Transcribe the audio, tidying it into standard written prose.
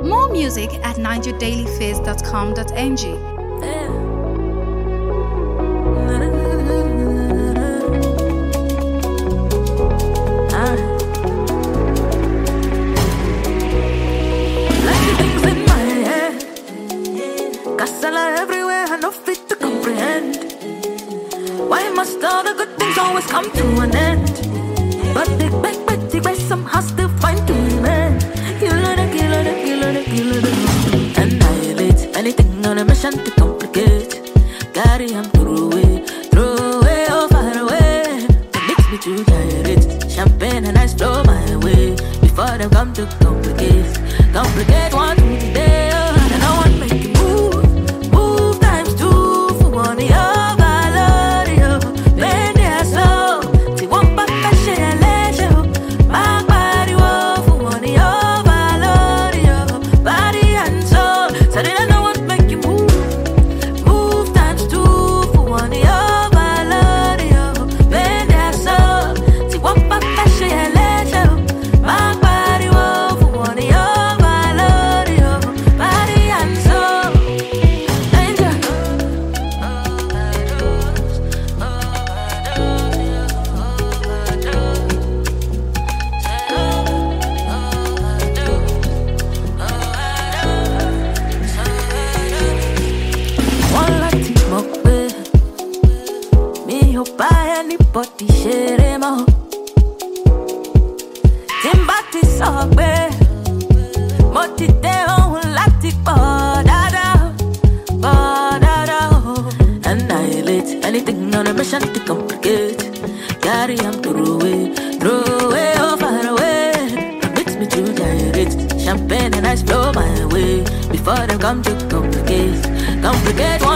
More music at nigerdailyface.com.ng. Casala everywhere, I no fit to comprehend. Why must all the good things always come to an end? But they beg, somehow still find to remain. Killer the. Annihilate anything on a mission to complicate. Carry him through away, oh far away. It makes me to gyrate. Champagne and ice flow my way. Before they come to complicate one to the day. And I want to make you move times two for one of your valor. Bend their soul, see one back and share leisure. Back body for one of your valor, body and soul. So then I want to make you move times two for one of your valor. Bend their soul, see one back and share leisure. Back body for one of your valor, body and soul. Danger. One lati mokbe, mi ho pa anybody share mo. Timbati sokbe, mo ti de ohun lati bodada. Annihilate anything on a mission to complicate. Carry him through away, oh far away. Makes me to gyrate. Champagne and ice flow my way. Before they come to complicate one.